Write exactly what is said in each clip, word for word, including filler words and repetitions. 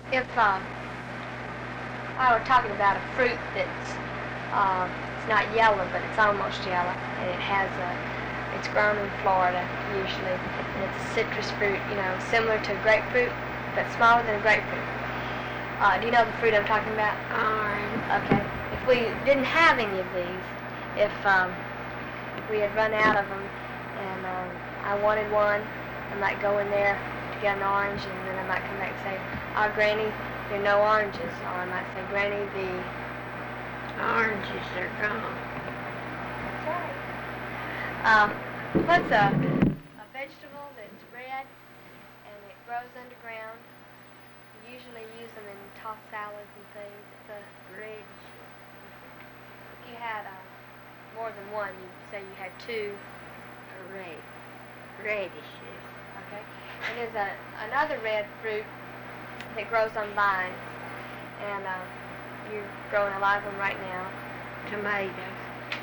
If um, I were talking about a fruit that's uh, it's not yellow, but it's almost yellow, and it has a, it's grown in Florida usually, and it's a citrus fruit, you know, similar to grapefruit, but smaller than a grapefruit. Uh, do you know the fruit I'm talking about? Orange. Okay. If we didn't have any of these, if um, we had run out of them, and um, I wanted one, I might go in there to get an orange, and then I might come back and say, "Oh, Granny, there are no oranges," or I might say, "Granny, the oranges are gone." That's right. Um, what's a, a vegetable that's red and it grows underground? We usually use them in tossed salads and things. It's a Red. If you had uh, more than one, you'd say you had two. Red. Radishes. Okay. And there's a, another red fruit that grows on vines, and uh, you're growing a lot of them right now. Tomatoes.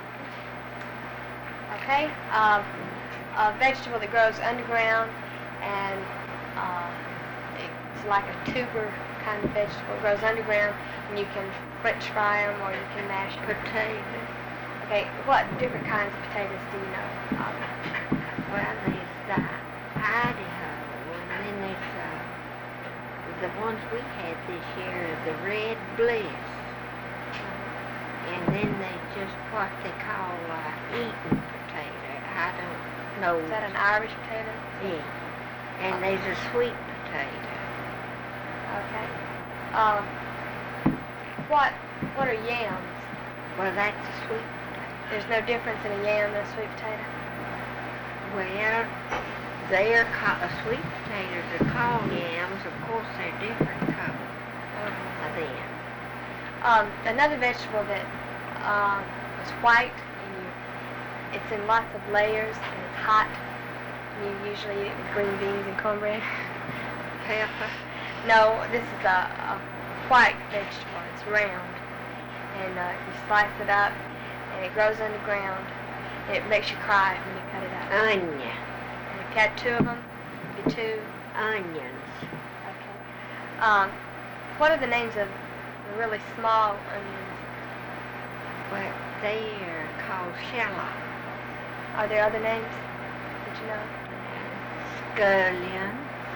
Okay. Uh, a vegetable that grows underground, and uh, it's like a tuber kind of vegetable. It grows underground, and you can French fry them or you can mash them. Potatoes. Okay. What different kinds of potatoes do you know? Um, Well, there's the Idaho, and then there's uh, the ones we had this year, the Red Bliss. And then there's just what they call uh, Eaton potato. I don't know. Is that an Irish potato? Yeah. And there's a sweet potato. Okay. Um, what what are yams? Well, that's a sweet potato. There's no difference in a yam and a sweet potato? Well, they're called, uh, sweet potatoes are called yams. Of course, they're different colors of them. Um, another vegetable that um, is white, and you, it's in lots of layers, and it's hot. And you usually eat it with green beans and cornbread. Pepper. No, this is a, a white vegetable. It's round, and uh, you slice it up, and it grows underground. And it makes you cry when you cut it up. Onion. And if you had two of them, it'd be two. Onions. Okay. Um, what are the names of the really small onions? Well, they are called shallot. Are there other names that you know? Scallion.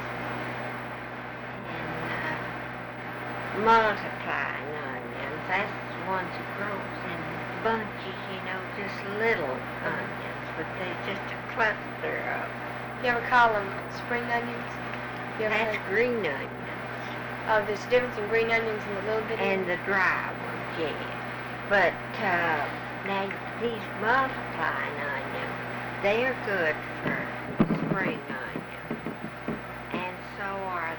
And uh, multiplying onions. That's the ones that grows in bunches, you know, just little onions, but they're just a cluster of. You ever call them spring onions? You ever That's heard- green onions. Oh, there's a difference in green onions and the little bitty And the dry ones, yeah. But uh, now these multiplying onions, they are good for spring onions. And so are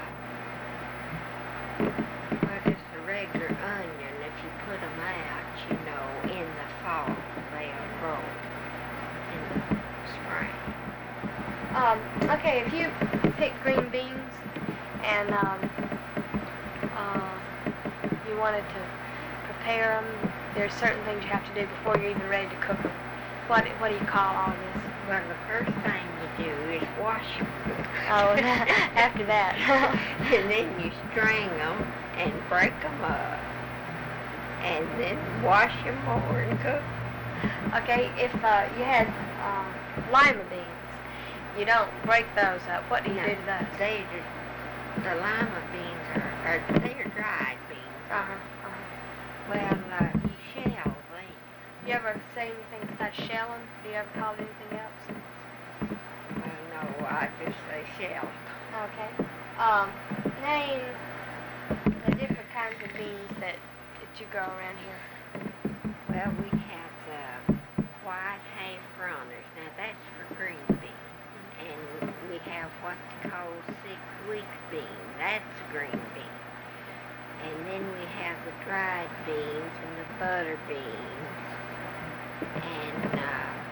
the, well, just the regular onion. If you put them out, you know, in the fall, they'll grow in the spring. Um, okay, if you pick green beans and um, uh, you wanted to prepare them, there's certain things you have to do before you're even ready to cook them. What what do you call all this? Well, the first thing you do is wash them. Oh, after that. And then you string them and break them up. And then wash them more and cook. Okay, if uh, you had uh, lima beans, you don't break those up. What do you No, do to those? They just, the lima beans are, are they're dried beans. Uh-huh, uh-huh. Well, uh, you shell them. You ever say anything besides shelling? Do you ever call it anything else? Well, no, I just say shell. Okay. Um, name the different kinds of beans that, that you grow around here. Well, we have the white half runners. Now that's for green beans. And we have what they call six week bean. That's green bean. And then we have the dried beans and the butter beans. And uh,